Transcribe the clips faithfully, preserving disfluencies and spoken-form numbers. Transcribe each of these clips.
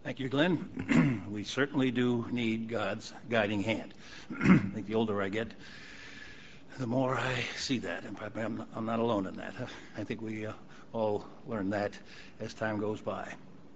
Thank you, Glenn. We certainly do need God's guiding hand. I think the older I get, the more I see that. And probably I'm, I'm not alone in that. I think we uh, all learn that as time goes by.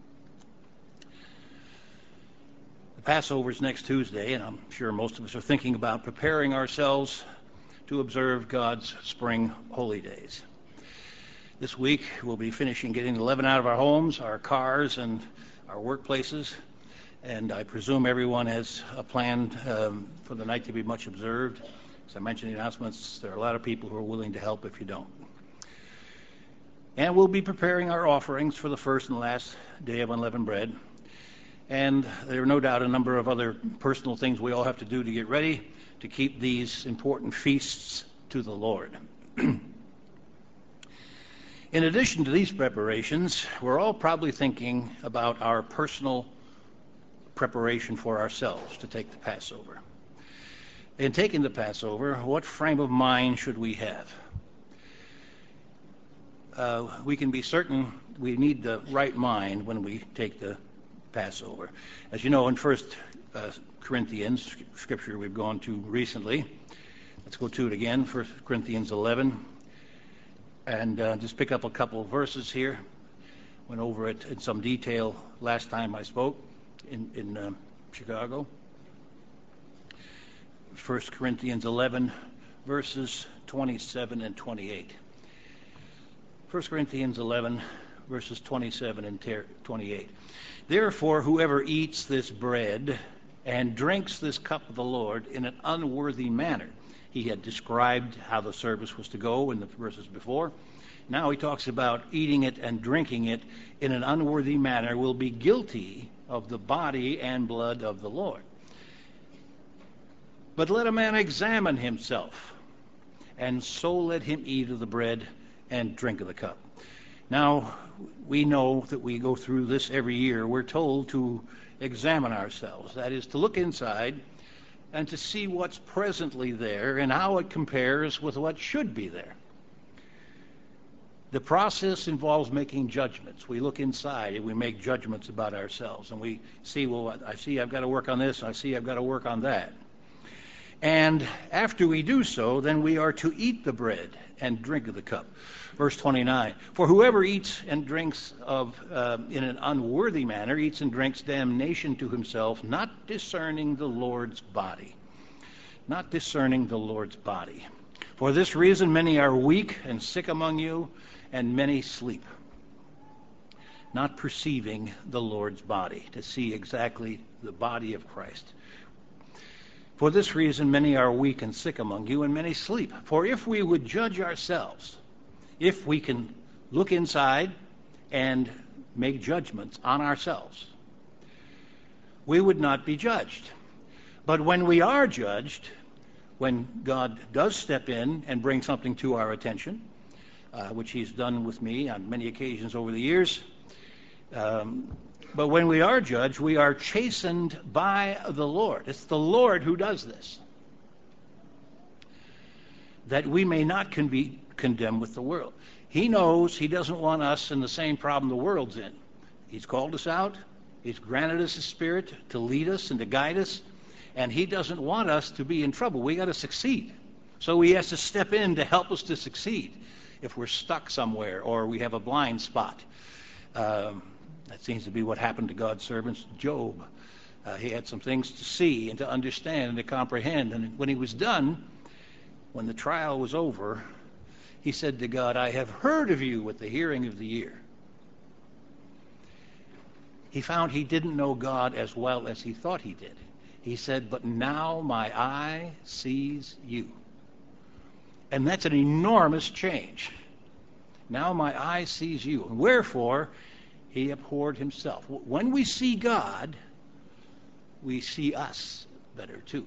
The Passover is next Tuesday, and I'm sure most of us are thinking about preparing ourselves to observe God's spring holy days. This week, we'll be finishing getting the leaven out of our homes, our cars, and our workplaces, and I presume everyone has a plan um, for the night to be much observed. As I mentioned in the announcements, there are a lot of people who are willing to help if you don't. And we'll be preparing our offerings for the first and last day of unleavened bread. And there are no doubt a number of other personal things we all have to do to get ready to keep these important feasts to the Lord. In addition to these preparations, we're all probably thinking about our personal preparation for ourselves to take the Passover. In taking the Passover, what frame of mind should we have? Uh, we can be certain we need the right mind when we take the Passover. As you know, in First uh, Corinthians, scripture we've gone to recently, let's go to it again, First Corinthians eleven. And uh, just pick up a couple of verses here. Went over it in some detail last time I spoke in, in uh, Chicago. First Corinthians eleven, verses twenty-seven and twenty-eight. First Corinthians eleven, verses twenty-seven and twenty-eight. Therefore, whoever eats this bread and drinks this cup of the Lord in an unworthy manner. He had described how the service was to go in the verses before. Now he talks about eating it and drinking it in an unworthy manner will be guilty of the body and blood of the Lord. But let a man examine himself, and so let him eat of the bread and drink of the cup. Now, we know that we go through this every year. We're told to examine ourselves, that is, to look inside and to see what's presently there and how it compares with what should be there. The process involves making judgments. We look inside and we make judgments about ourselves, and we see, well, I see I've got to work on this, I see I've got to work on that. And after we do so, then we are to eat the bread and drink of the cup. Verse twenty-nine, for whoever eats and drinks of uh, in an unworthy manner eats and drinks damnation to himself, not discerning the Lord's body. Not discerning the Lord's body. For this reason many are weak and sick among you, and many sleep. Not perceiving the Lord's body, to see exactly the body of Christ. For this reason many are weak and sick among you, and many sleep. For if we would judge ourselves, if we can look inside and make judgments on ourselves, we would not be judged. But when we are judged, when God does step in and bring something to our attention, uh, which he's done with me on many occasions over the years, um, but when we are judged, we are chastened by the Lord. It's the Lord who does this, that we may not con- be condemned with the world. He knows he doesn't want us in the same problem the world's in. He's called us out. He's granted us His Spirit to lead us and to guide us, and he doesn't want us to be in trouble. We got to succeed. So he has to step in to help us to succeed if we're stuck somewhere or we have a blind spot. Um, that seems to be what happened to God's servants, Job. Uh, he had some things to see and to understand and to comprehend. And when he was done, when the trial was over, he said to God, I have heard of you with the hearing of the ear. He found he didn't know God as well as he thought he did. He said, but now my eye sees you. And that's an enormous change. Now my eye sees you. And wherefore, he abhorred himself. When we see God, we see us better too.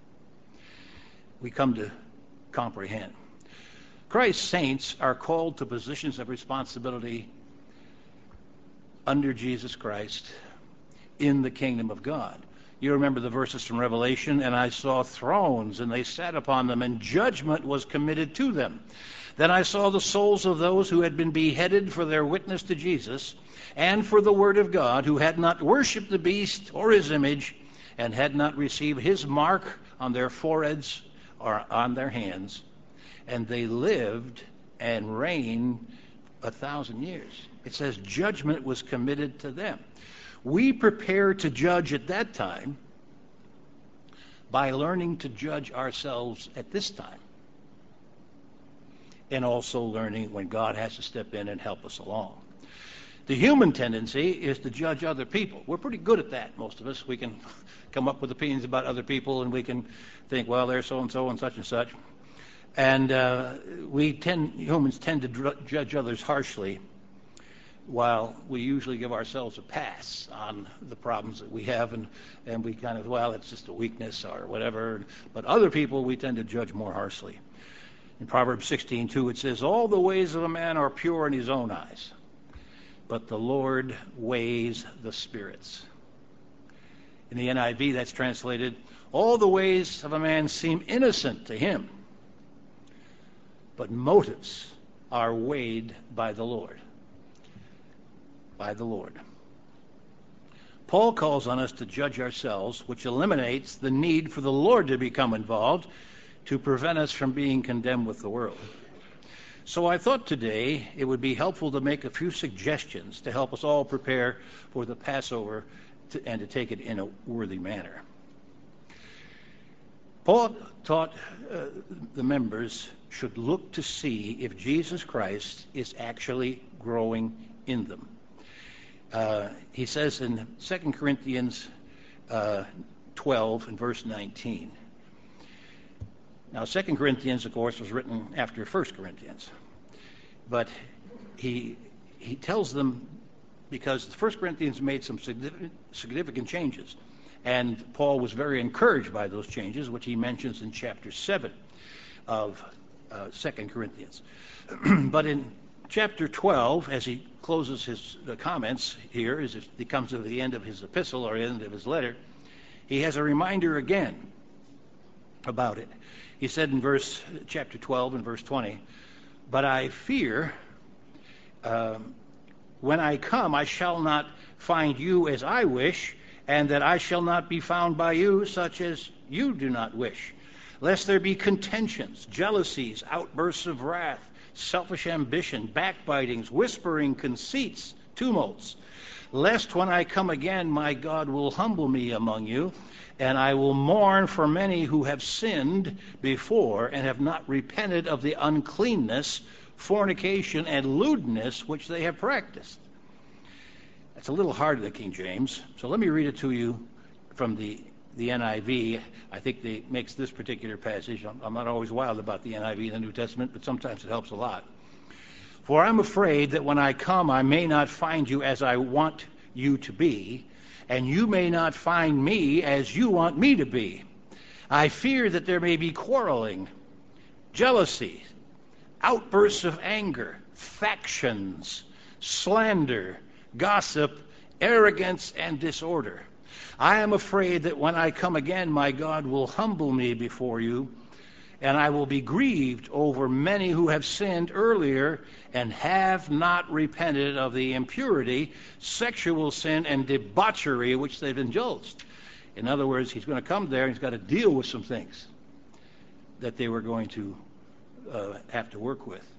We come to comprehend. Christ's saints are called to positions of responsibility under Jesus Christ in the kingdom of God. You remember the verses from Revelation, and I saw thrones, and they sat upon them, and judgment was committed to them. Then I saw the souls of those who had been beheaded for their witness to Jesus and for the word of God, who had not worshipped the beast or his image, and had not received his mark on their foreheads or on their hands. And they lived and reigned a thousand years. It says judgment was committed to them. We prepare to judge at that time by learning to judge ourselves at this time, and also learning when God has to step in and help us along. The human tendency is to judge other people. We're pretty good at that, most of us. We can come up with opinions about other people, and we can think, well, they're so-and-so and such and such. And uh, we tend, humans tend to dr- judge others harshly, while we usually give ourselves a pass on the problems that we have, and, and we kind of, well, it's just a weakness or whatever. But other people, we tend to judge more harshly. In Proverbs sixteen two, it says, all the ways of a man are pure in his own eyes, but the Lord weighs the spirits. In the N I V, that's translated, all the ways of a man seem innocent to him, but motives are weighed by the Lord. By the Lord. Paul calls on us to judge ourselves, which eliminates the need for the Lord to become involved to prevent us from being condemned with the world. So I thought today it would be helpful to make a few suggestions to help us all prepare for the Passover to, and to take it in a worthy manner. Paul taught uh, the members should look to see if Jesus Christ is actually growing in them. Uh, he says in Second Corinthians uh, twelve and verse nineteen. Now, Second Corinthians, of course, was written after First Corinthians. But he he tells them, because the First Corinthians made some significant, significant changes, and Paul was very encouraged by those changes, which he mentions in chapter seven of uh, Second Corinthians. But in chapter twelve, as he closes his uh, comments here, as he comes to the end of his epistle or end of his letter, he has a reminder again about it. He said in verse chapter twelve and verse twenty, but I fear um, when I come I shall not find you as I wish, and that I shall not be found by you such as you do not wish, lest there be contentions, jealousies, outbursts of wrath, selfish ambition, backbitings, whispering, conceits, tumults, lest when I come again my God will humble me among you, and I will mourn for many who have sinned before and have not repented of the uncleanness, fornication, and lewdness which they have practiced. That's a little hard in the King James, so let me read it to you from the, the N I V. I think it makes this particular passage. I'm, I'm not always wild about the N I V in the New Testament, but sometimes it helps a lot. For I'm afraid that when I come I may not find you as I want you to be, and you may not find me as you want me to be. I fear that there may be quarreling, jealousy, outbursts of anger, factions, slander, gossip, arrogance, and disorder. I am afraid that when I come again, my God will humble me before you, and I will be grieved over many who have sinned earlier and have not repented of the impurity, sexual sin, and debauchery which they've indulged. In other words, he's going to come there and he's got to deal with some things that they were going to uh, have to work with.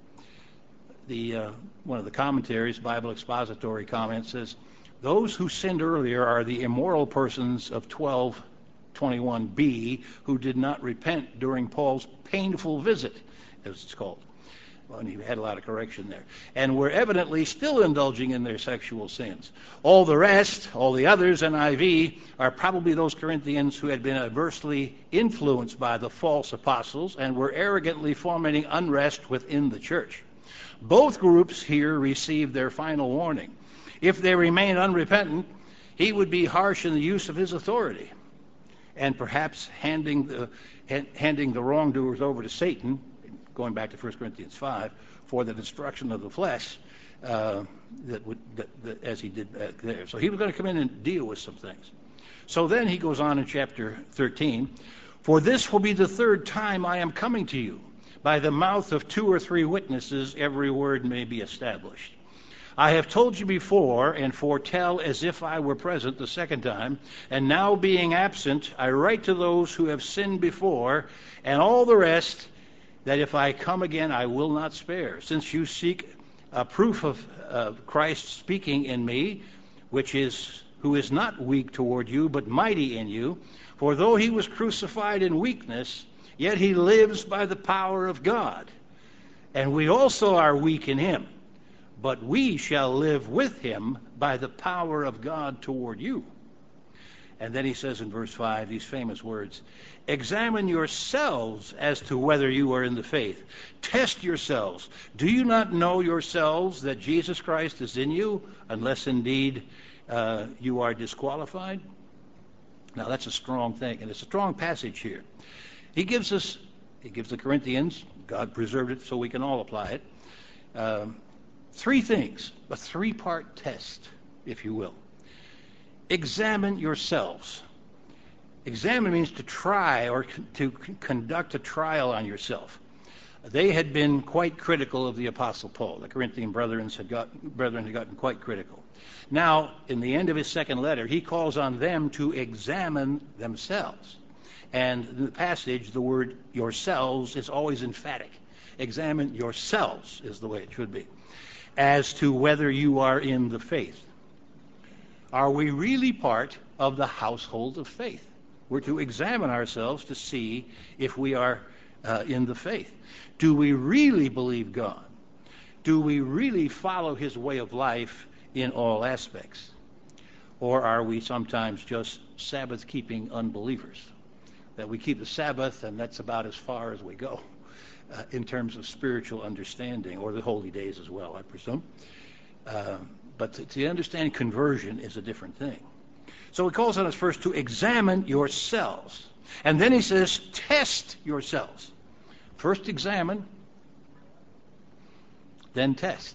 The uh, one of the commentaries, Bible Expository comment, says, those who sinned earlier are the immoral persons of twelve twenty-one b who did not repent during Paul's painful visit, as it's called. Well, and he had a lot of correction there. And were evidently still indulging in their sexual sins. All the rest, all the others, N I V, are probably those Corinthians who had been adversely influenced by the false apostles and were arrogantly fomenting unrest within the church. Both groups here received their final warning. If they remained unrepentant, he would be harsh in the use of his authority, and perhaps handing the handing the wrongdoers over to Satan, going back to First Corinthians five, for the destruction of the flesh, uh, that would that, that, as he did back there. So he was going to come in and deal with some things. So then he goes on in chapter thirteen, for this will be the third time I am coming to you. By the mouth of two or three witnesses every word may be established. I have told you before, and foretell as if I were present the second time, and now being absent, I write to those who have sinned before, and all the rest, that if I come again I will not spare, since you seek a proof of uh, Christ speaking in me, which is who is not weak toward you, but mighty in you. For though he was crucified in weakness, yet he lives by the power of God. And we also are weak in him, but we shall live with him by the power of God toward you. And then he says in verse five, these famous words, examine yourselves as to whether you are in the faith. Test yourselves. Do you not know yourselves that Jesus Christ is in you, unless indeed uh, you are disqualified? Now that's a strong thing, and it's a strong passage here. He gives us, he gives the Corinthians, God preserved it so we can all apply it, um, three things, a three-part test, if you will. Examine yourselves. Examine means to try or c- to c- conduct a trial on yourself. They had been quite critical of the Apostle Paul. The Corinthian brethren had, got, brethren had gotten quite critical. Now, in the end of his second letter, he calls on them to examine themselves. And in the passage, the word yourselves is always emphatic. Examine yourselves is the way it should be, as to whether you are in the faith. Are we really part of the household of faith? We're to examine ourselves to see if we are uh, in the faith. Do we really believe God? Do we really follow his way of life in all aspects? Or are we sometimes just Sabbath-keeping unbelievers? That we keep the Sabbath and that's about as far as we go uh, in terms of spiritual understanding, or the holy days as well, I presume. Uh, but to, to understand conversion is a different thing. So he calls on us first to examine yourselves. And then he says, test yourselves. First examine, then test.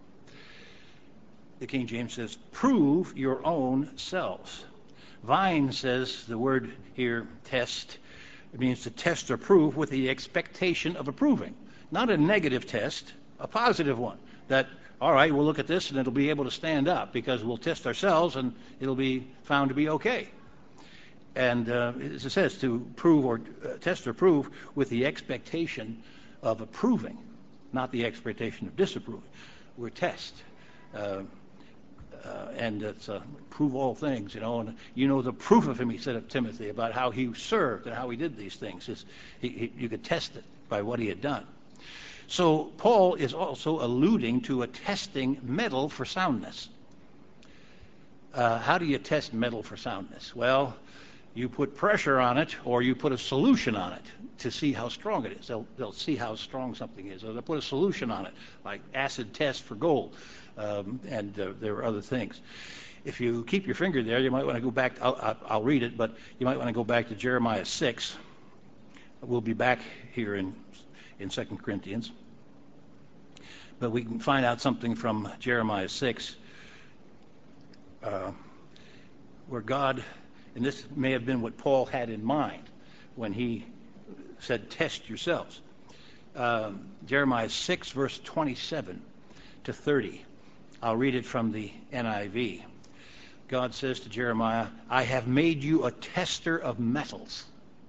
The King James says, prove your own selves. Vine says the word here, test, it means to test or prove with the expectation of approving. Not a negative test, a positive one. That, all right, we'll look at this and it'll be able to stand up because we'll test ourselves and it'll be found to be okay. And uh, as it says, to prove or uh, test or prove with the expectation of approving, not the expectation of disapproving. We're test. Uh, uh, and it's uh, prove all things, you know. And you know the proof of him, he said of Timothy, about how he served and how he did these things. Is he, he, you could test it by what he had done. So Paul is also alluding to a testing metal for soundness. Uh, how do you test metal for soundness? Well, you put pressure on it, or you put a solution on it to see how strong it is. They'll, they'll see how strong something is. Or they'll put a solution on it, like acid test for gold, um, and uh, there are other things. If you keep your finger there, you might want to go back. I'll, I'll, I'll read it, but you might want to go back to Jeremiah six. We'll be back here in in Second Corinthians, but we can find out something from Jeremiah six, uh, where God. And this may have been what Paul had in mind when he said, test yourselves. Um, Jeremiah six, verse twenty-seven to thirty. I'll read it from the N I V. God says to Jeremiah, I have made you a tester of metals.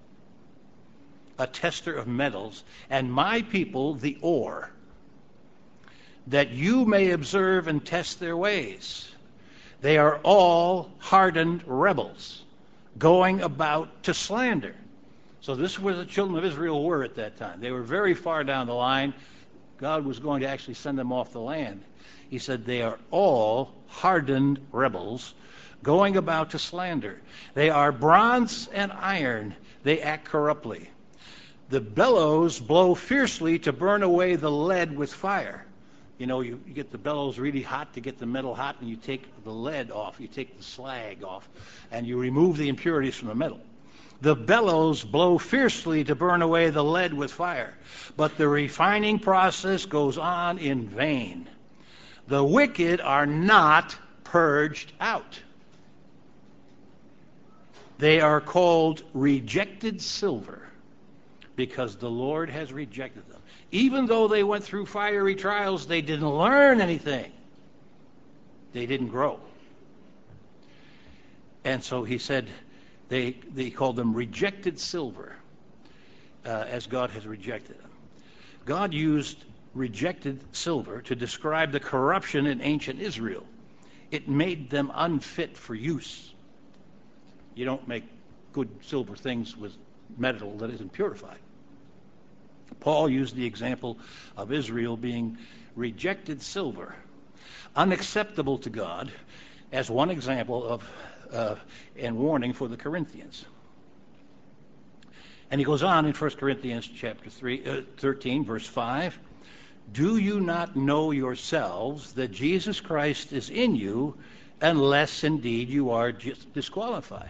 A tester of metals, and my people the ore, that you may observe and test their ways. They are all hardened rebels, going about to slander. So this is where the children of Israel were at that time. They were very far down the line. God was going to actually send them off the land. He said they are all hardened rebels, going about to slander. They are bronze and iron. They act corruptly. The bellows blow fiercely to burn away the lead with fire. You know, you, you get the bellows really hot to get the metal hot, and you take the lead off, you take the slag off, and you remove the impurities from the metal. The bellows blow fiercely to burn away the lead with fire, but the refining process goes on in vain. The wicked are not purged out. They are called rejected silver because the Lord has rejected them. Even though they went through fiery trials, they didn't learn anything. They didn't grow. And so he said they, they called them rejected silver uh, as God has rejected them. God used rejected silver to describe the corruption in ancient Israel. It made them unfit for use. You don't make good silver things with metal that isn't purified. Paul used the example of Israel being rejected silver, unacceptable to God, as one example of uh, and warning for the Corinthians. And he goes on in First Corinthians chapter three, uh, thirteen, verse five. Do you not know yourselves that Jesus Christ is in you, unless indeed you are disqualified?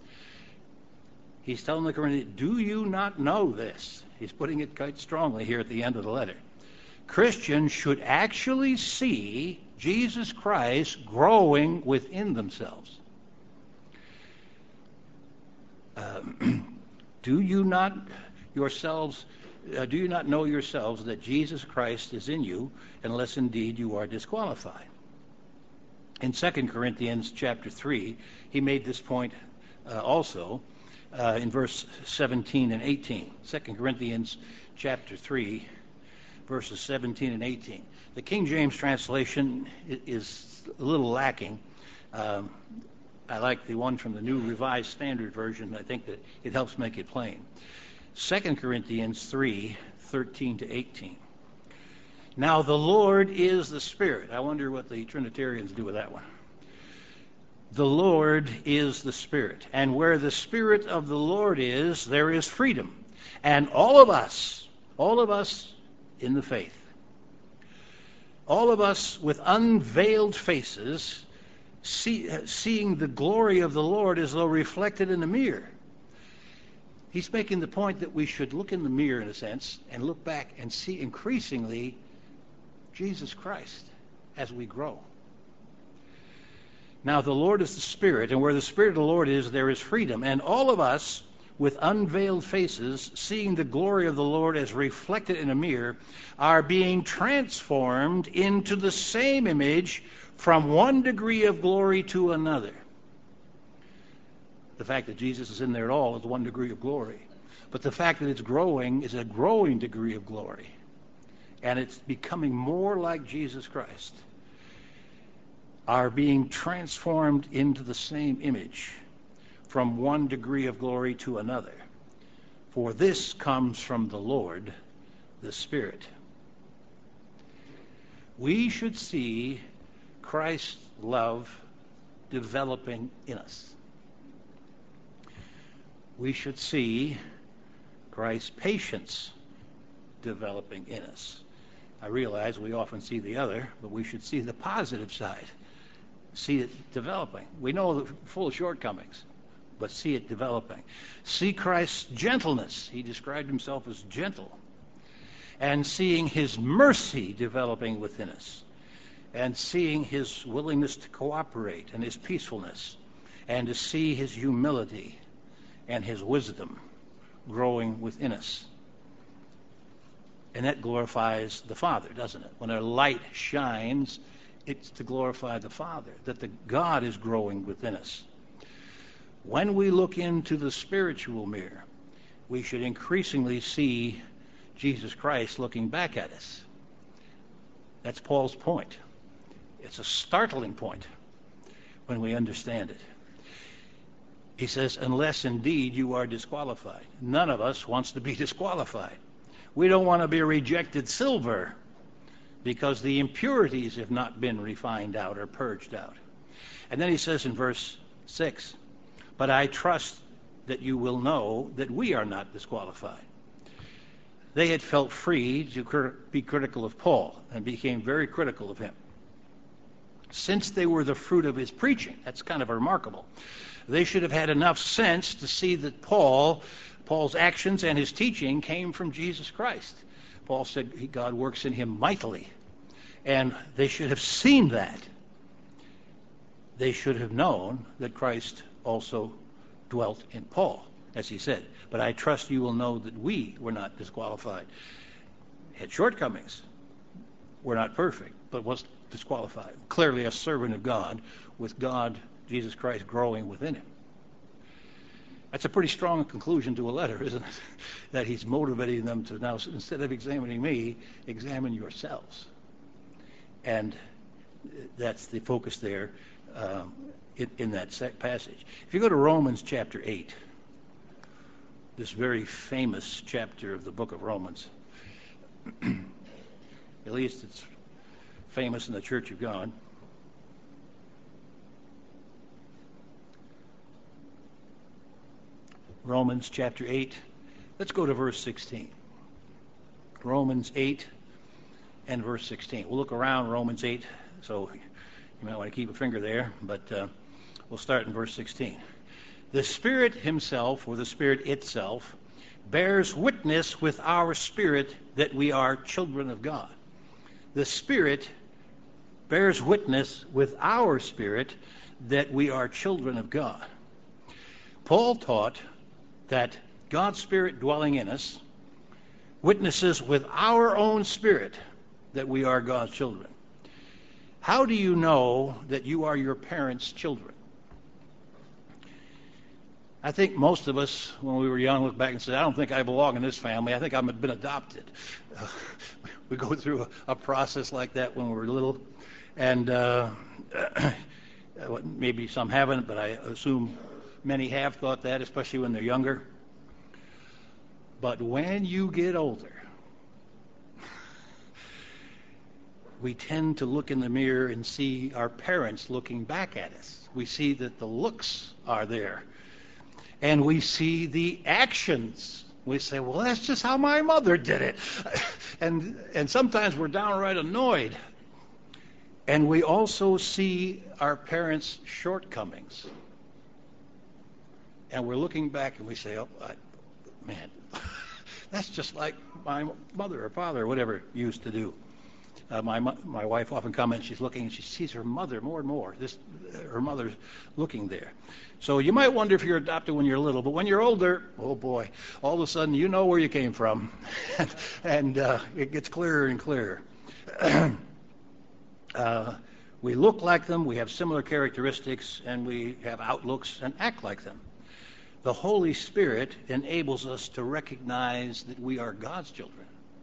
He's telling the Corinthians, do you not know this? He's putting it quite strongly here at the end of the letter. Christians should actually see Jesus Christ growing within themselves. Um, do you not yourselves, uh, do you not know yourselves that Jesus Christ is in you, unless indeed you are disqualified? In Second Corinthians chapter three, he made this point uh, also uh, in verse seventeen and eighteen. Second Corinthians chapter three, verses seventeen and eighteen. The King James translation is a little lacking. Um, I like the one from the New Revised Standard Version. I think that it helps make it plain. Second Corinthians three, thirteen to eighteen. Now the Lord is the Spirit. I wonder what the Trinitarians do with that one. The Lord is the Spirit. And where the Spirit of the Lord is, there is freedom. And all of us, all of us in the faith, all of us with unveiled faces, see, seeing the glory of the Lord as though reflected in a mirror. He's making the point that we should look in the mirror, in a sense, and look back and see increasingly Jesus Christ as we grow. Now, the Lord is the Spirit, and where the Spirit of the Lord is, there is freedom. And all of us, with unveiled faces, seeing the glory of the Lord as reflected in a mirror, are being transformed into the same image from one degree of glory to another. The fact that Jesus is in there at all is one degree of glory. But the fact that it's growing is a growing degree of glory. And it's becoming more like Jesus Christ. Are being transformed into the same image from one degree of glory to another. For this comes from the Lord, the Spirit. We should see Christ's love developing in us. We should see Christ's patience developing in us. I realize we often see the other, but we should see the positive side. See it developing. We know that full of shortcomings, but see it developing. See Christ's gentleness. He described himself as gentle. And seeing his mercy developing within us. And seeing his willingness to cooperate and his peacefulness. And to see his humility and his wisdom growing within us. And that glorifies the Father, doesn't it? When our light shines, it's to glorify the Father, that the God is growing within us. When we look into the spiritual mirror, we should increasingly see Jesus Christ looking back at us. That's Paul's point. It's a startling point when we understand it. He says, unless indeed you are disqualified. None of us wants to be disqualified. We don't want to be rejected silver because the impurities have not been refined out or purged out. And then he says in verse six, but I trust that you will know that we are not disqualified. They had felt free to be critical of Paul and became very critical of him. Since they were the fruit of his preaching, that's kind of remarkable. They should have had enough sense to see that Paul, Paul's actions and his teaching came from Jesus Christ. Paul said God works in him mightily. And they should have seen that. They should have known that Christ also dwelt in Paul, as he said. But I trust you will know that we were not disqualified. Had shortcomings. We're not perfect, but was disqualified. Clearly a servant of God, with God, Jesus Christ, growing within him. That's a pretty strong conclusion to a letter, isn't it? That he's motivating them to now, instead of examining me, examine yourselves. And that's the focus there um, in, in that passage. If you go to Romans chapter eight, this very famous chapter of the book of Romans, at least it's famous in the Church of God. Romans chapter eight. Let's go to verse sixteen. Romans eight and verse sixteen. We'll look around Romans eight, so you might want to keep a finger there, but uh, we'll start in verse sixteen. The Spirit himself, or the Spirit itself, bears witness with our spirit that we are children of God. The Spirit bears witness with our spirit that we are children of God. Paul taught that God's Spirit dwelling in us witnesses with our own spirit that we are God's children. How do you know that you are your parents' children? I think most of us, when we were young, look back and say, I don't think I belong in this family. I think I've been adopted. Uh, we go through a, a process like that when we were little. And uh, maybe some haven't, but I assume many have thought that, especially when they're younger. But when you get older, we tend to look in the mirror and see our parents looking back at us. We see that the looks are there. And we see the actions. We say, well, that's just how my mother did it. and and sometimes we're downright annoyed. And we also see our parents' shortcomings. And we're looking back and we say, oh, I, man, that's just like my mother or father or whatever used to do. Uh, my my wife often comments, she's looking and she sees her mother more and more. This, her mother's looking there. So you might wonder if you're adopted when you're little, but when you're older, oh boy, all of a sudden you know where you came from. and uh, it gets clearer and clearer. uh, we look like them, we have similar characteristics, and we have outlooks and act like them. The Holy Spirit enables us to recognize that we are God's children.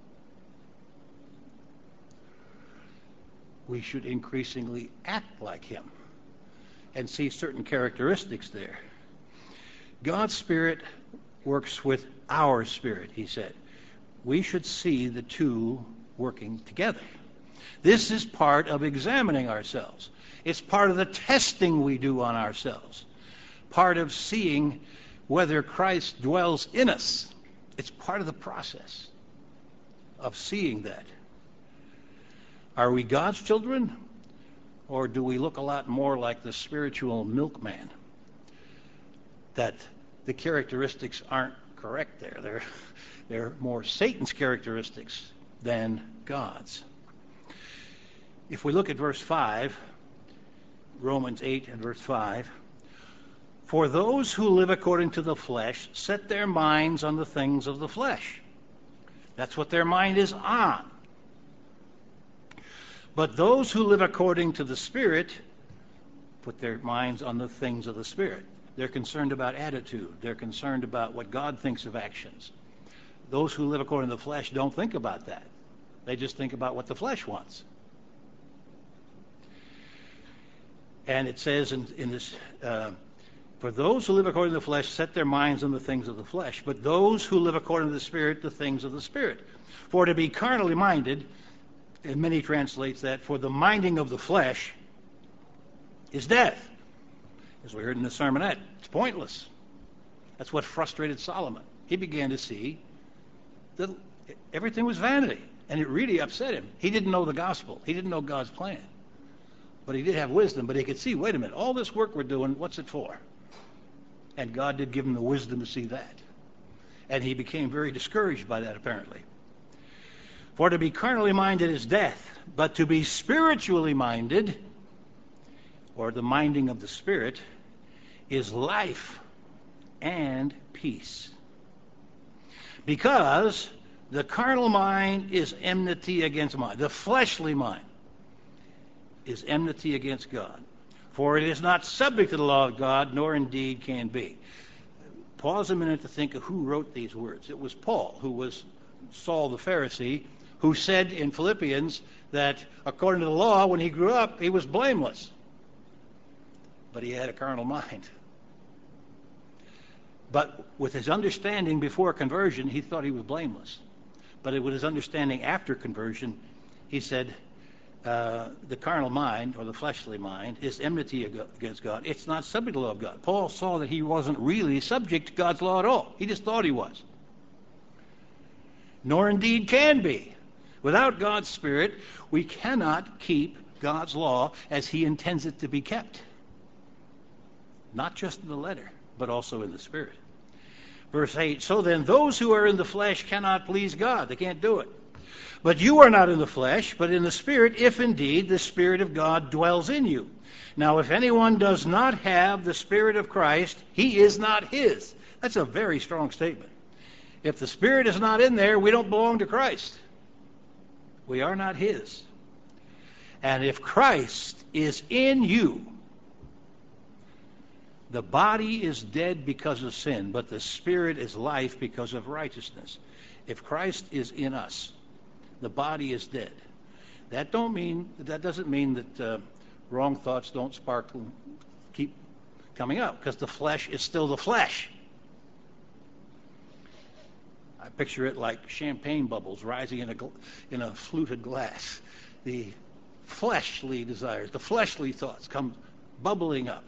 We should increasingly act like him and see certain characteristics there. God's Spirit works with our spirit, he said. We should see the two working together. This is part of examining ourselves. It's part of the testing we do on ourselves. Part of seeing whether Christ dwells in us. It's part of the process of seeing that. Are we God's children, or do we look a lot more like the spiritual milkman? That the characteristics aren't correct there. They're, they're more Satan's characteristics than God's. If we look at verse five, Romans eight and verse five, for those who live according to the flesh set their minds on the things of the flesh. That's what their mind is on. But those who live according to the Spirit put their minds on the things of the Spirit. They're concerned about attitude. They're concerned about what God thinks of actions. Those who live according to the flesh don't think about that. They just think about what the flesh wants. And it says in, in this, uh, for those who live according to the flesh set their minds on the things of the flesh, but those who live according to the Spirit, the things of the Spirit. For to be carnally minded, and many translates that, for the minding of the flesh is death. As we heard in the sermonette, it's pointless. That's what frustrated Solomon. He began to see that everything was vanity, and it really upset him. He didn't know the gospel. He didn't know God's plan. But he did have wisdom, but he could see, wait a minute, all this work we're doing, what's it for? And God did give him the wisdom to see that. And he became very discouraged by that, apparently. For to be carnally minded is death, but to be spiritually minded, or the minding of the Spirit, is life and peace. Because the carnal mind is enmity against mind. The fleshly mind is enmity against God. For it is not subject to the law of God, nor indeed can be. Pause a minute to think of who wrote these words. It was Paul, who was Saul the Pharisee, who said in Philippians that according to the law, when he grew up, he was blameless. But he had a carnal mind. But with his understanding before conversion, he thought he was blameless. But with his understanding after conversion, he said, uh, the carnal mind, or the fleshly mind, is enmity against God. It's not subject to the law of God. Paul saw that he wasn't really subject to God's law at all. He just thought he was. Nor indeed can be. Without God's Spirit, we cannot keep God's law as he intends it to be kept. Not just in the letter, but also in the Spirit. Verse eight, so then those who are in the flesh cannot please God. They can't do it. But you are not in the flesh, but in the Spirit, if indeed the Spirit of God dwells in you. Now, if anyone does not have the Spirit of Christ, he is not his. That's a very strong statement. If the Spirit is not in there, we don't belong to Christ. We are not his. And if Christ is in you, the body is dead because of sin, but the Spirit is life because of righteousness. If Christ is in us, the body is dead. That don't mean that doesn't mean that uh, wrong thoughts don't sparkle, keep coming up, because the flesh is still the flesh. I picture it like champagne bubbles rising in a in a fluted glass. The fleshly desires, the fleshly thoughts come bubbling up.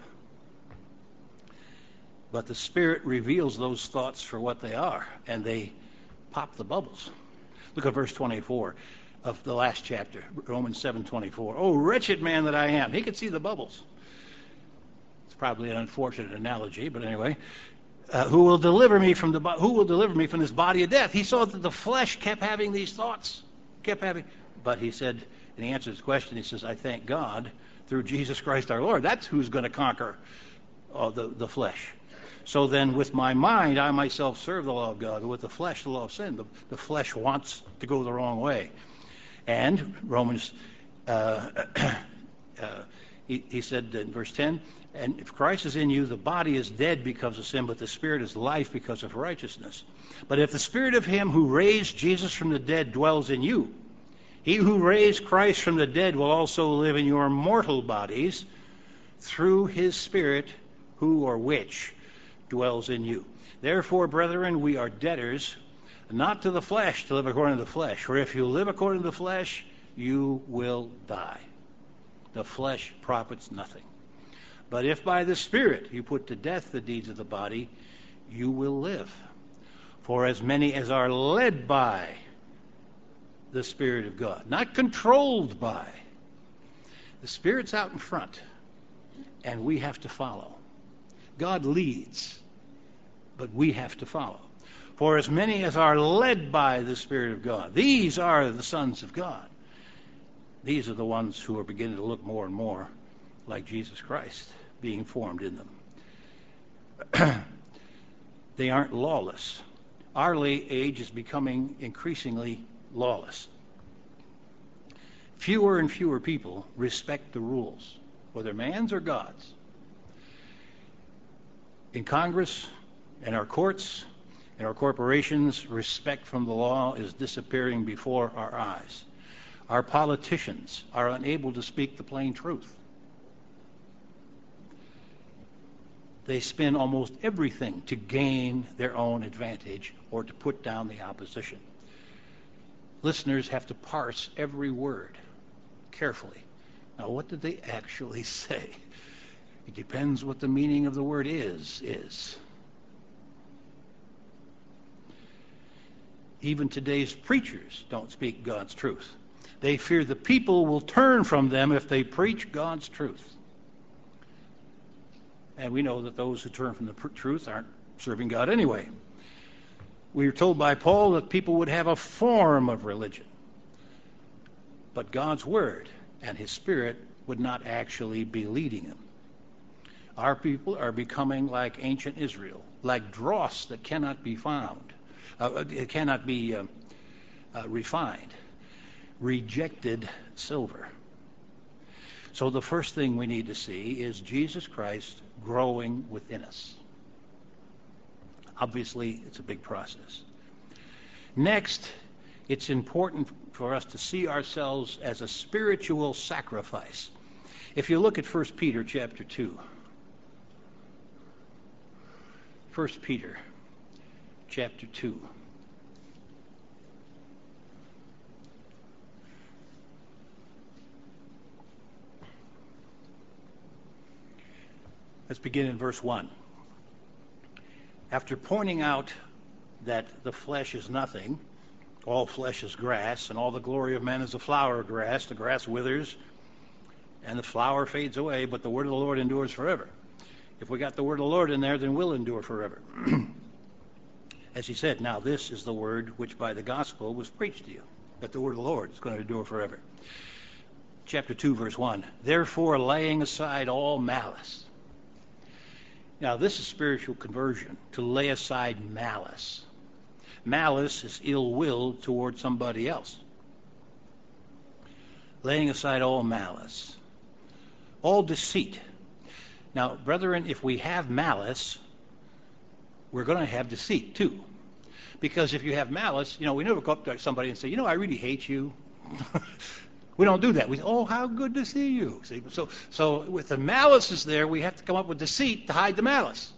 But the Spirit reveals those thoughts for what they are, and they pop the bubbles. Look at verse twenty-four of the last chapter, Romans seven twenty-four. Oh, wretched man that I am. He could see the bubbles. It's probably an unfortunate analogy, but anyway. Uh, who will deliver me from the who will deliver me from this body of death? He saw that the flesh kept having these thoughts, kept having. But he said, and he answers the question. He says, "I thank God through Jesus Christ our Lord." That's who's going to conquer uh, the the flesh. So then, with my mind, I myself serve the law of God. But with the flesh, the law of sin. The, the flesh wants to go the wrong way. And Romans, uh, uh, he, he said in verse ten. And if Christ is in you, the body is dead because of sin, but the Spirit is life because of righteousness. But if the Spirit of him who raised Jesus from the dead dwells in you, he who raised Christ from the dead will also live in your mortal bodies through his Spirit who or which dwells in you. Therefore, brethren, we are debtors, not to the flesh, to live according to the flesh. For if you live according to the flesh, you will die. The flesh profits nothing. But if by the Spirit you put to death the deeds of the body, you will live. For as many as are led by the Spirit of God, not controlled by. The Spirit's out in front, and we have to follow. God leads, but we have to follow. For as many as are led by the Spirit of God, these are the sons of God. These are the ones who are beginning to look more and more like Jesus Christ being formed in them. They aren't lawless. Our age is becoming increasingly lawless. Fewer and fewer people respect the rules, whether man's or God's. In Congress, in our courts, in our corporations, respect from the law is disappearing before our eyes. Our politicians are unable to speak the plain truth. They spin almost everything to gain their own advantage or to put down the opposition. Listeners have to parse every word carefully. Now, what did they actually say? It depends what the meaning of the word is, is. Even today's preachers don't speak God's truth. They fear the people will turn from them if they preach God's truth. And we know that those who turn from the pr- truth aren't serving God anyway. We are told by Paul that people would have a form of religion, but God's Word and His Spirit would not actually be leading them. Our people are becoming like ancient Israel, like dross that cannot be found, uh, it cannot be uh, uh, refined, rejected silver. So the first thing we need to see is Jesus Christ growing within us. Obviously, it's a big process. Next, it's important for us to see ourselves as a spiritual sacrifice. If you look at First Peter chapter two, First Peter chapter two. Let's begin in verse one. After pointing out that the flesh is nothing, all flesh is grass, and all the glory of man is a flower of grass, the grass withers, and the flower fades away, but the word of the Lord endures forever. If we got the word of the Lord in there, then we'll endure forever. As he said, now this is the word which by the gospel was preached to you, that the word of the Lord is going to endure forever. Chapter two, verse one, therefore laying aside all malice. Now this is spiritual conversion, to lay aside malice. Malice is ill will toward somebody else. Laying aside all malice, all deceit. Now, brethren, if we have malice, we're going to have deceit too. Because if you have malice, you know, we never go up to somebody and say, you know, I really hate you. We don't do that. We say, oh, how good to see you. See? So, so with the malice is there, we have to come up with deceit to hide the malice.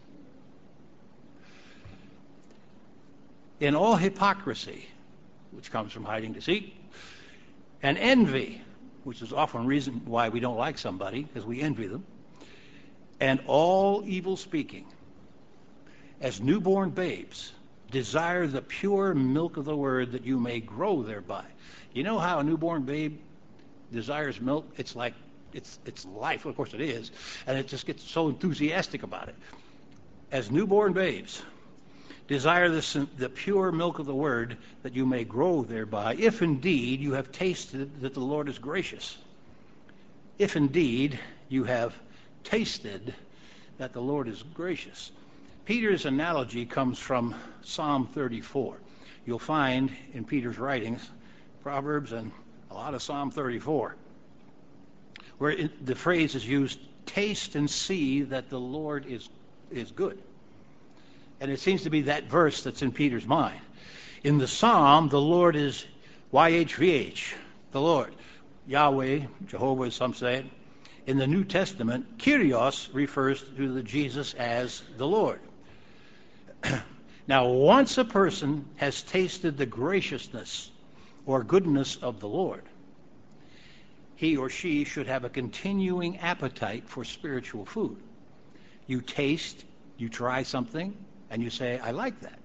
In all hypocrisy, which comes from hiding deceit, and envy, which is often a reason why we don't like somebody, because we envy them, and all evil speaking, as newborn babes, desire the pure milk of the word that you may grow thereby. You know how a newborn babe desires milk? It's like, it's it's life, of course it is, and it just gets so enthusiastic about it. As newborn babes, desire this, the pure milk of the word that you may grow thereby, if indeed you have tasted that the Lord is gracious. If indeed you have tasted that the Lord is gracious. Peter's analogy comes from Psalm thirty-four. You'll find in Peter's writings, Proverbs and a lot of Psalm thirty-four, where it, the phrase is used, taste and see that the Lord is, is good. And it seems to be that verse that's in Peter's mind. In the Psalm, the Lord is Y H V H, the Lord. Yahweh, Jehovah, as some say it. In the New Testament, Kyrios refers to the Jesus as the Lord. Now, once a person has tasted the graciousness or goodness of the Lord, he or she should have a continuing appetite for spiritual food. You taste, you try something, and you say, I like that.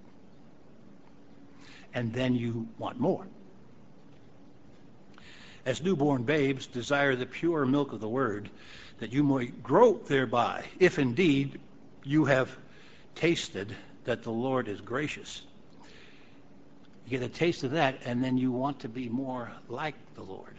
And then you want more. As newborn babes, desire the pure milk of the word, that you might grow thereby, if indeed you have tasted that the Lord is gracious. You get a taste of that, and then you want to be more like the Lord.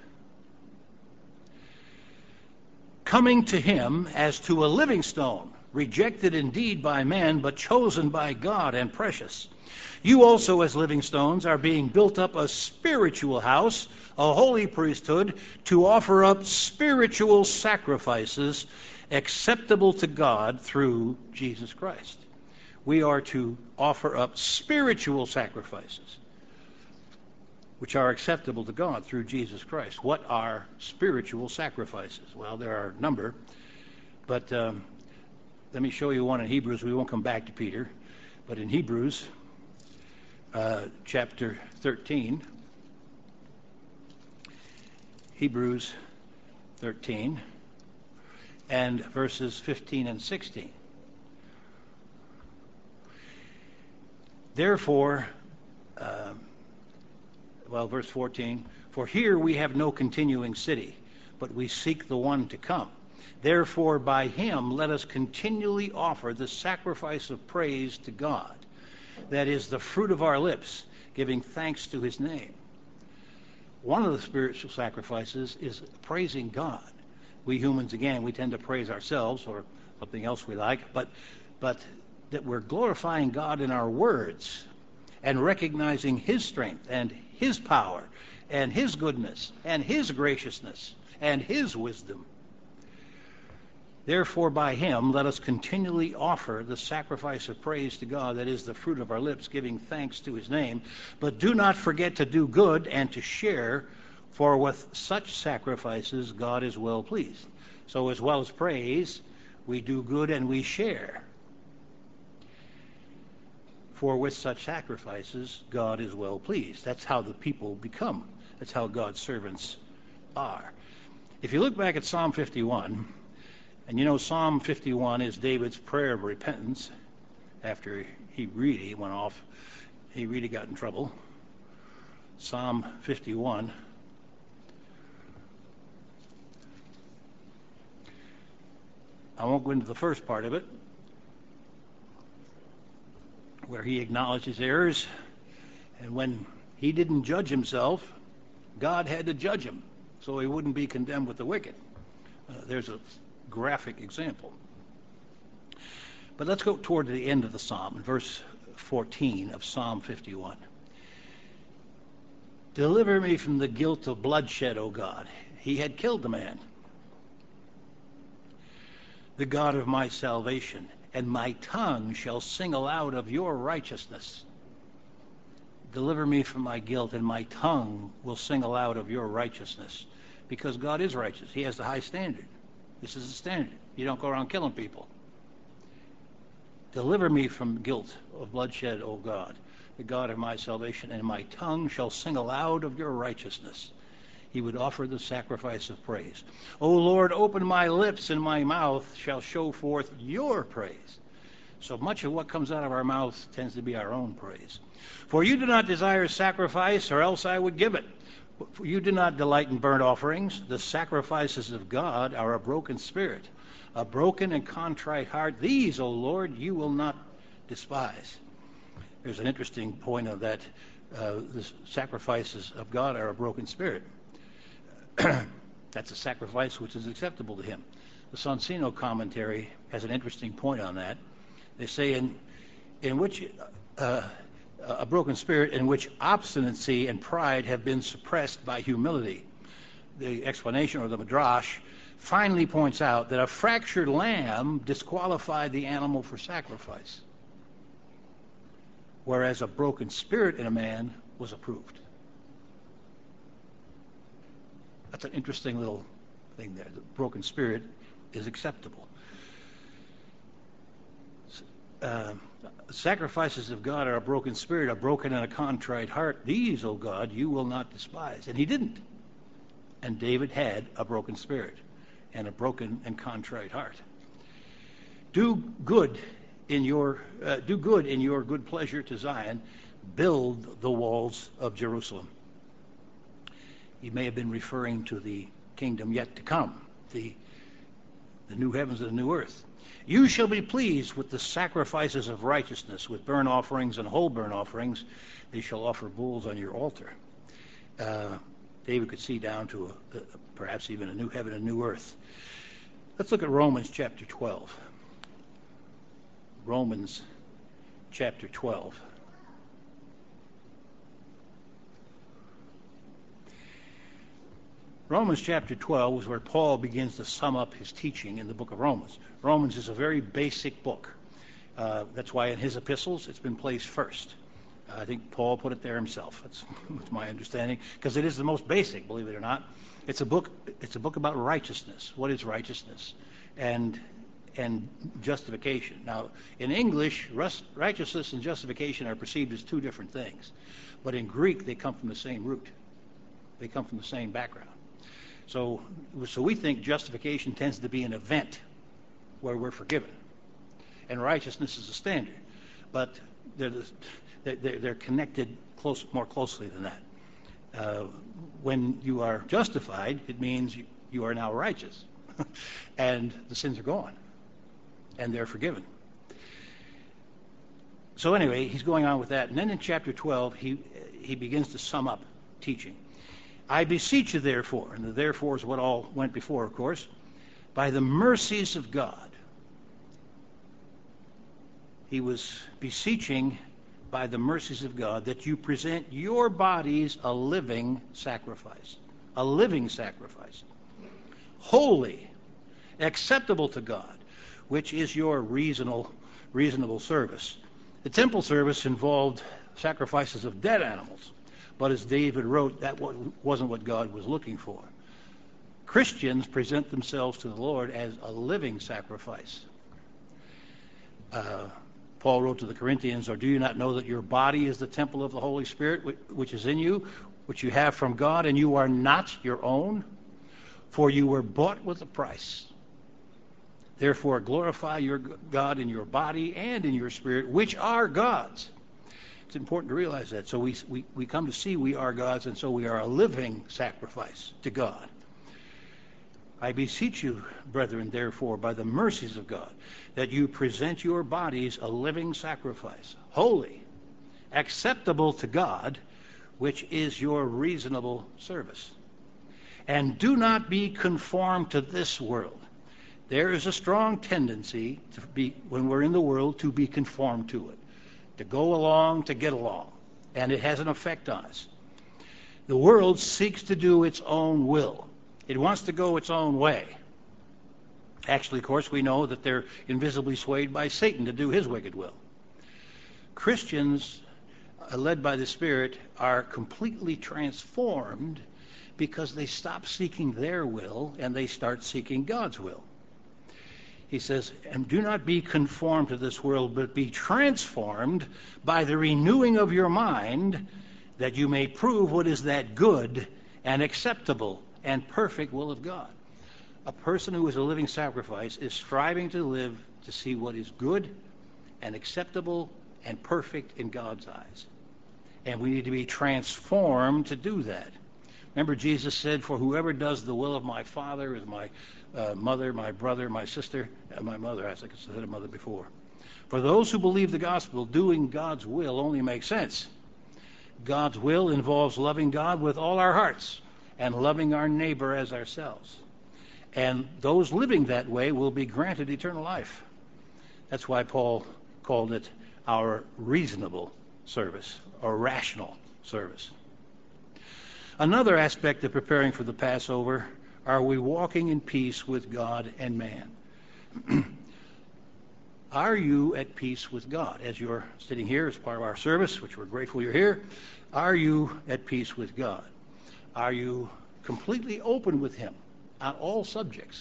Coming to him as to a living stone, rejected indeed by men, but chosen by God and precious. You also, as living stones, are being built up a spiritual house, a holy priesthood, to offer up spiritual sacrifices acceptable to God through Jesus Christ. We are to offer up spiritual sacrifices, which are acceptable to God through Jesus Christ. What are spiritual sacrifices? Well, there are a number, but um, let me show you one in Hebrews. We won't come back to Peter, but in Hebrews uh, chapter thirteen, Hebrews thirteen, and verses fifteen and sixteen. Therefore, uh, well, verse fourteen, for here we have no continuing city, but we seek the one to come. Therefore, by him let us continually offer the sacrifice of praise to God, that is the fruit of our lips, giving thanks to his name. One of the spiritual sacrifices is praising God. We humans, again, we tend to praise ourselves or something else we like, but, but that we're glorifying God in our words and recognizing His strength and His power and His goodness and His graciousness and His wisdom. Therefore, by Him, let us continually offer the sacrifice of praise to God, that is the fruit of our lips, giving thanks to His name. But do not forget to do good and to share, for with such sacrifices God is well pleased. So as well as praise, we do good and we share. For with such sacrifices God is well pleased. That's how the people become. That's how God's servants are. If you look back at Psalm fifty-one, and you know Psalm fifty-one is David's prayer of repentance after he really went off, he really got in trouble. Psalm fifty-one. I won't go into the first part of it, where he acknowledges errors, and when he didn't judge himself, God had to judge him so he wouldn't be condemned with the wicked. Uh, there's a graphic example. But let's go toward the end of the psalm, verse fourteen of Psalm fifty-one. Deliver me from the guilt of bloodshed, O God. He had killed the man. The God of my salvation, and my tongue shall sing aloud of your righteousness. Deliver me from my guilt, and my tongue will sing aloud of your righteousness. Because God is righteous. He has the high standard. This is the standard. You don't go around killing people. Deliver me from guilt of bloodshed, O God, the God of my salvation, and my tongue shall sing aloud of your righteousness. He would offer the sacrifice of praise. O Lord, open my lips, and my mouth shall show forth your praise. So much of what comes out of our mouth tends to be our own praise. For you do not desire sacrifice, or else I would give it. For you do not delight in burnt offerings. The sacrifices of God are a broken spirit, a broken and contrite heart. These, O Lord, you will not despise. There's an interesting point of that. Uh, the sacrifices of God are a broken spirit. That's a sacrifice which is acceptable to Him. The Sonsino commentary has an interesting point on that. They say in in which uh, a broken spirit in which obstinacy and pride have been suppressed by humility. The explanation, or the Midrash, finally points out that a fractured lamb disqualified the animal for sacrifice, whereas a broken spirit in a man was approved. That's an interesting little thing there. The broken spirit is acceptable. Uh, sacrifices of God are a broken spirit, a broken and a contrite heart. These, O God, you will not despise. And he didn't. And David had a broken spirit and a broken and contrite heart. Do good in your uh, do good in your good pleasure to Zion. Build the walls of Jerusalem. He may have been referring to the kingdom yet to come, the, the new heavens and the new earth. You shall be pleased with the sacrifices of righteousness, with burnt offerings and whole burnt offerings. They shall offer bulls on your altar. Uh, David could see down to a, a, perhaps even a new heaven and new earth. Let's look at Romans chapter twelve. Romans chapter twelve. Romans chapter twelve is where Paul begins to sum up his teaching in the book of Romans. Romans is a very basic book. Uh, that's why in his epistles it's been placed first. Uh, I think Paul put it there himself. That's, that's my understanding, because it is the most basic, believe it or not. It's a book. It's a book about righteousness. What is righteousness, and and justification. Now, in English, righteousness and justification are perceived as two different things, but in Greek they come from the same root. They come from the same background. So, so we think justification tends to be an event where we're forgiven, and righteousness is a standard. But they're they're, they're connected close, more closely than that. Uh, when you are justified, it means you, you are now righteous, and the sins are gone, and they're forgiven. So anyway, he's going on with that, and then in chapter twelve, he he begins to sum up teaching. I beseech you, therefore, and the therefore is what all went before, of course, by the mercies of God. he was beseeching by the mercies of God that you present your bodies a living sacrifice, a living sacrifice, holy, acceptable to God, which is your reasonable, reasonable service. The temple service involved sacrifices of dead animals, but as David wrote, that wasn't what God was looking for. Christians present themselves to the Lord as a living sacrifice. Uh, Paul wrote to the Corinthians, or do you not know that your body is the temple of the Holy Spirit, which is in you, which you have from God, and you are not your own? For you were bought with a price. Therefore glorify your God in your body and in your spirit, which are God's. It's important to realize that. So we, we, we come to see we are God's, and so we are a living sacrifice to God. I beseech you, brethren, therefore, by the mercies of God, that you present your bodies a living sacrifice, holy, acceptable to God, which is your reasonable service. And do not be conformed to this world. There is a strong tendency to be, when we're in the world, to be conformed to it, to go along, to get along, and it has an effect on us. The world seeks to do its own will. It wants to go its own way. Actually, of course, we know that they're invisibly swayed by Satan to do his wicked will. Christians, uh, led by the Spirit, are completely transformed because they stop seeking their will and they start seeking God's will. He says, and do not be conformed to this world, but be transformed by the renewing of your mind, that you may prove what is that good and acceptable and perfect will of God. A person who is a living sacrifice is striving to live to see what is good and acceptable and perfect in God's eyes. And we need to be transformed to do that. Remember, Jesus said, for whoever does the will of my Father is my uh, mother, my brother, my sister, uh, my mother, I think I said a mother before. For those who believe the gospel, doing God's will only makes sense. God's will involves loving God with all our hearts and loving our neighbor as ourselves. And those living that way will be granted eternal life. That's why Paul called it our reasonable service, or rational service. Another aspect of preparing for the Passover, are we walking in peace with God and man? Are you at peace with God? As you're sitting here as part of our service, which we're grateful you're here, are you at peace with God? Are you completely open with him on all subjects?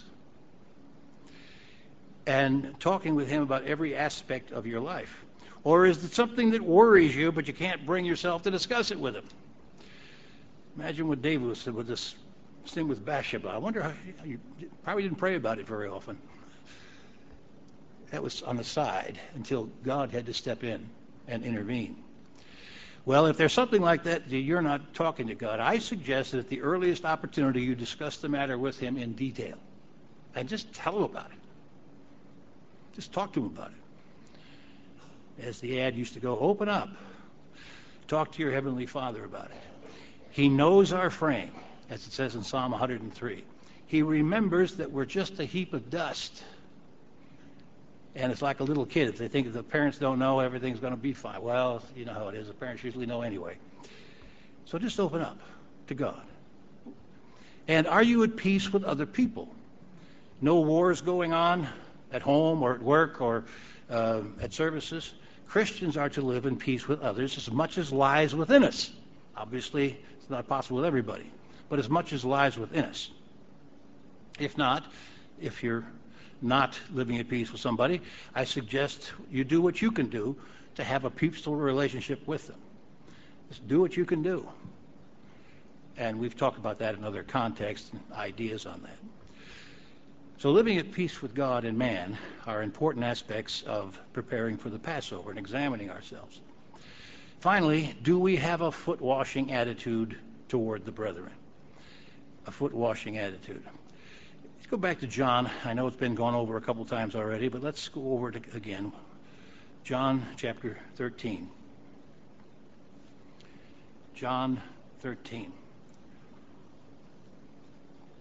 And talking with him about every aspect of your life? Or is it something that worries you, but you can't bring yourself to discuss it with him? Imagine what David was with this sin with Bathsheba. I wonder how you probably didn't pray about it very often. That was on the side until God had to step in and intervene. Well, if there's something like that, you're not talking to God. I suggest that at the earliest opportunity you discuss the matter with him in detail. And just tell him about it. Just talk to him about it. As the ad used to go, open up. Talk to your Heavenly Father about it. He knows our frame, as it says in Psalm one hundred three. He remembers that we're just a heap of dust. And it's like a little kid. If they think if the parents don't know, everything's going to be fine. Well, you know how it is. The parents usually know anyway. So just open up to God. And are you at peace with other people? No wars going on at home or at work or uh, at services. Christians are to live in peace with others as much as lies within us. Obviously, it's not possible with everybody, but as much as lies within us. If not, if you're not living at peace with somebody, I suggest you do what you can do to have a peaceful relationship with them. Just do what you can do. And we've talked about that in other contexts and ideas on that. So living at peace with God and man are important aspects of preparing for the Passover and examining ourselves. Finally, do we have a foot-washing attitude toward the brethren? A foot-washing attitude. Let's go back to John. I know it's been gone over a couple times already, but let's go over it again. John chapter thirteen. John thirteen.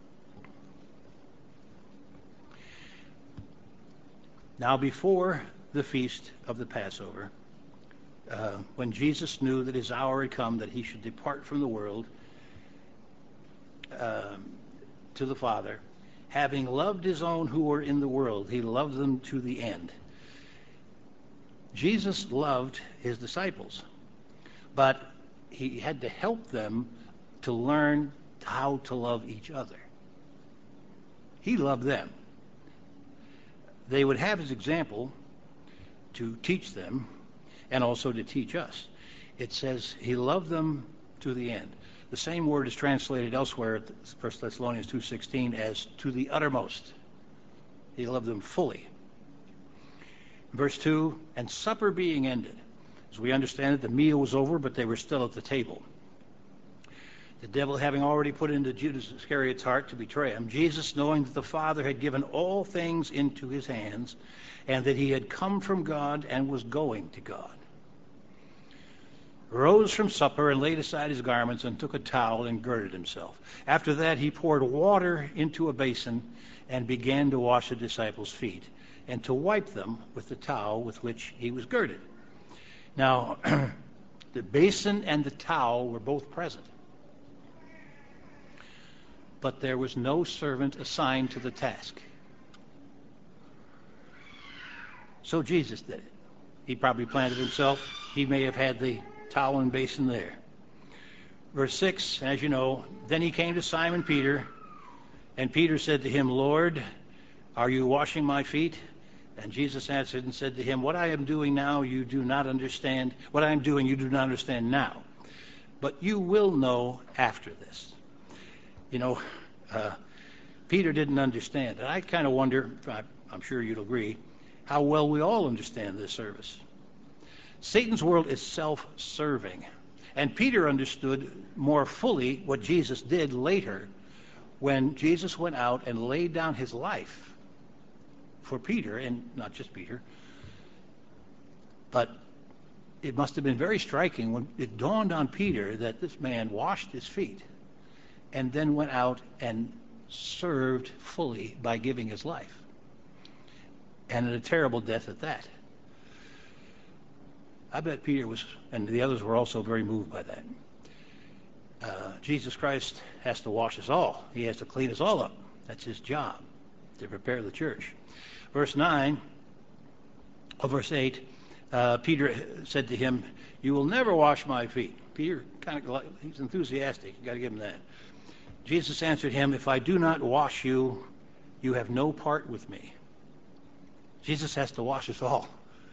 Now before the feast of the Passover, uh, when Jesus knew that his hour had come, that he should depart from the world um, to the Father, having loved his own who were in the world, he loved them to the end. Jesus loved his disciples, but he had to help them to learn how to love each other. He loved them. They would have his example to teach them and also to teach us. It says he loved them to the end. The same word is translated elsewhere at First Thessalonians two sixteen as to the uttermost. He loved them fully. Verse two, and supper being ended. As we understand it, the meal was over, but they were still at the table. The devil having already put into Judas Iscariot's heart to betray him, Jesus, knowing that the Father had given all things into his hands, and that he had come from God and was going to God, rose from supper and laid aside his garments and took a towel and girded himself. After that he poured water into a basin and began to wash the disciples' feet and to wipe them with the towel with which he was girded. Now, the basin and the towel were both present, but there was no servant assigned to the task. So Jesus did it. He probably planned it himself. He may have had the towel and basin there. Verse six, as you know, then he came to Simon Peter, and Peter said to him, Lord, are you washing my feet? And Jesus answered and said to him, what I am doing now you do not understand. What I am doing you do not understand now, but you will know after this. You know, uh, Peter didn't understand. And I kind of wonder, I, I'm sure you'd agree, how well we all understand this service. Satan's world is self-serving. And Peter understood more fully what Jesus did later when Jesus went out and laid down his life for Peter, and not just Peter. But it must have been very striking when it dawned on Peter that this man washed his feet and then went out and served fully by giving his life. And in a terrible death at that. I bet Peter was, and the others were also very moved by that. Uh, Jesus Christ has to wash us all. He has to clean us all up. That's his job, to prepare the church. Verse nine, or verse eight, uh, Peter said to him, you will never wash my feet. Peter, kind of, he's enthusiastic. You got to give him that. Jesus answered him, if I do not wash you, you have no part with me. Jesus has to wash us all.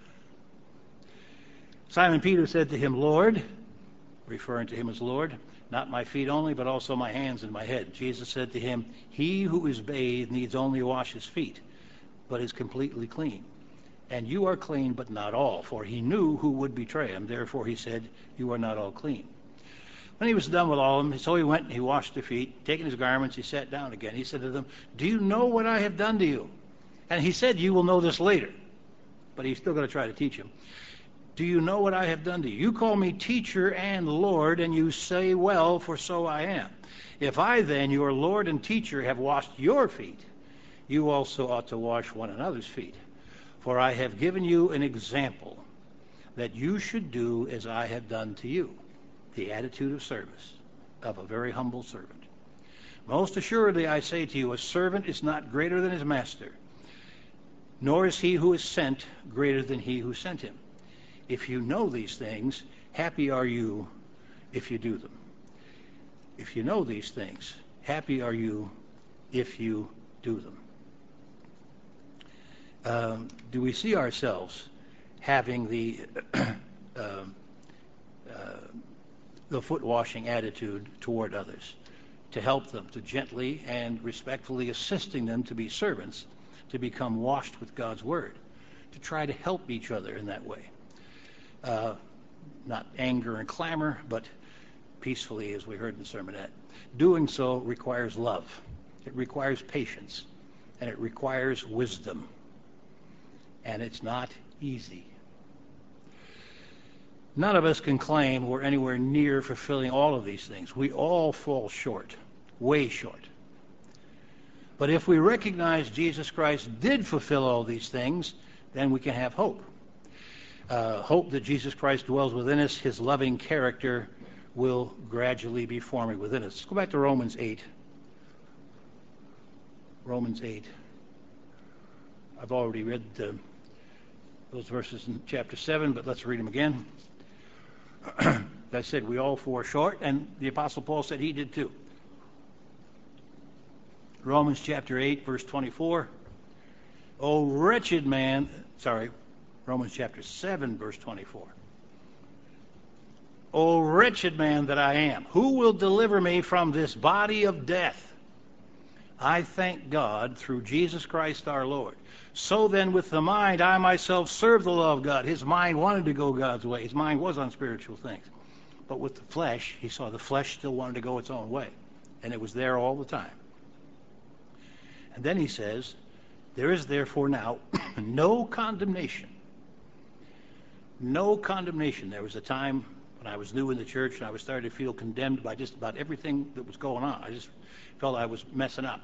Simon Peter said to him, Lord, referring to him as Lord, not my feet only, but also my hands and my head. Jesus said to him, he who is bathed needs only wash his feet, but is completely clean. And you are clean, but not all. For he knew who would betray him. Therefore he said, you are not all clean. When he was done with all of them, so he went and he washed their feet. Taking his garments, he sat down again. He said to them, do you know what I have done to you? And he said, you will know this later. But he's still going to try to teach him. Do you know what I have done to you? You call me teacher and Lord, and you say, well, for so I am. If I then, your Lord and teacher, have washed your feet, you also ought to wash one another's feet. For I have given you an example that you should do as I have done to you. The attitude of service of a very humble servant. Most assuredly, I say to you, a servant is not greater than his master, nor is he who is sent greater than he who sent him. If you know these things, happy are you if you do them. If you know these things, happy are you if you do them. Um, do we see ourselves having the uh, uh, the foot washing attitude toward others, to help them, to gently and respectfully assisting them to be servants, to become washed with God's word, to try to help each other in that way? Uh, not anger and clamor, but peacefully, as we heard in the sermonette. Doing so requires love. It requires patience, and it requires wisdom. And it's not easy. None of us can claim we're anywhere near fulfilling all of these things. We all fall short, way short. But if we recognize Jesus Christ did fulfill all these things, then we can have hope. Uh, hope that Jesus Christ dwells within us. His loving character will gradually be forming within us. Let's go back to Romans eight. Romans eight. I've already read uh, those verses in chapter seven, but let's read them again. As I said, we all fall short, and the Apostle Paul said he did too. Romans chapter eight, verse twenty-four. O wretched man, sorry, Romans chapter seven, verse twenty-four. O wretched man that I am, who will deliver me from this body of death? I thank God through Jesus Christ our Lord. So then with the mind I myself serve the law of God. His mind wanted to go God's way. His mind was on spiritual things. But with the flesh, he saw the flesh still wanted to go its own way. And it was there all the time. And then he says, there is therefore now no condemnation. No condemnation. There was a time when I was new in the church and I was starting to feel condemned by just about everything that was going on. I just felt I was messing up.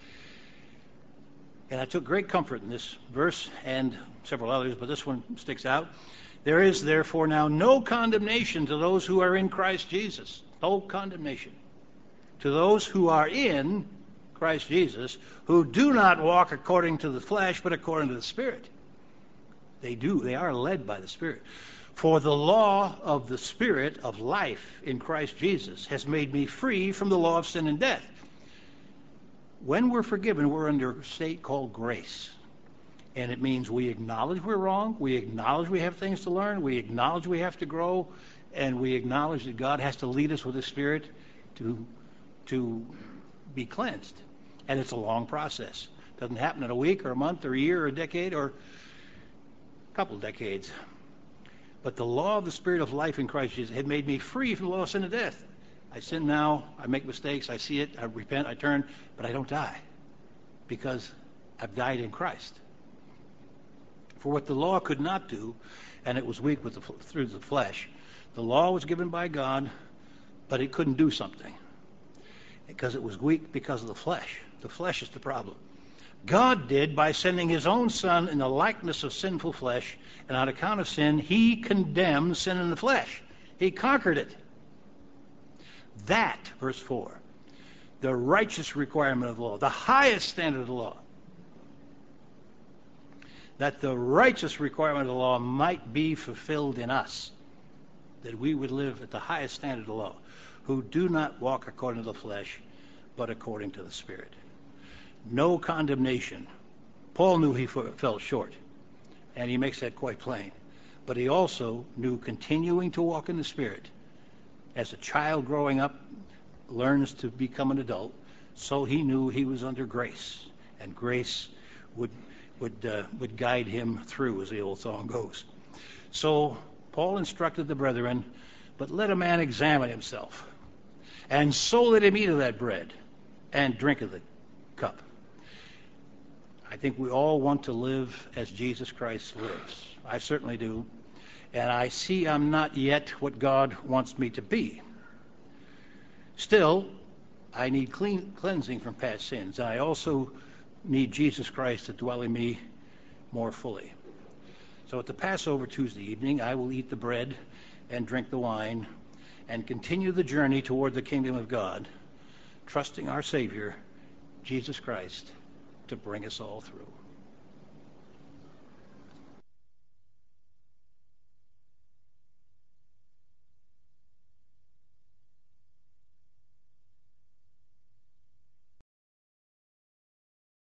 And I took great comfort in this verse and several others, but this one sticks out. There is therefore now no condemnation to those who are in Christ Jesus. No condemnation. To those who are in Christ Jesus, who do not walk according to the flesh, but according to the Spirit. They do. They are led by the Spirit. For the law of the Spirit of life in Christ Jesus has made me free from the law of sin and death. When we're forgiven, we're under a state called grace. And it means we acknowledge we're wrong, we acknowledge we have things to learn, we acknowledge we have to grow, and we acknowledge that God has to lead us with His Spirit to, to be cleansed. And it's a long process. It doesn't happen in a week or a month or a year or a decade or a couple of decades. But the law of the Spirit of life in Christ Jesus had made me free from the law of sin and death. I sin now, I make mistakes, I see it, I repent, I turn, but I don't die because I've died in Christ. For what the law could not do, and it was weak with the, through the flesh, the law was given by God, but it couldn't do something because it was weak because of the flesh. The flesh is the problem. God did by sending His own Son in the likeness of sinful flesh, and on account of sin, He condemned sin in the flesh. He conquered it. That, verse four, the righteous requirement of the law, the highest standard of the law, that the righteous requirement of the law might be fulfilled in us, that we would live at the highest standard of the law, who do not walk according to the flesh, but according to the Spirit. No condemnation. Paul knew he fell short, and he makes that quite plain. But he also knew continuing to walk in the Spirit. As a child growing up learns to become an adult, so he knew he was under grace, and grace would would uh, would guide him through, as the old song goes. So Paul instructed the brethren, but let a man examine himself, and so let him eat of that bread and drink of the cup. I think we all want to live as Jesus Christ lives. I certainly do. And I see I'm not yet what God wants me to be. Still, I need clean, cleansing from past sins. I also need Jesus Christ to dwell in me more fully. So at the Passover Tuesday evening, I will eat the bread and drink the wine and continue the journey toward the kingdom of God, trusting our Savior, Jesus Christ, to bring us all through.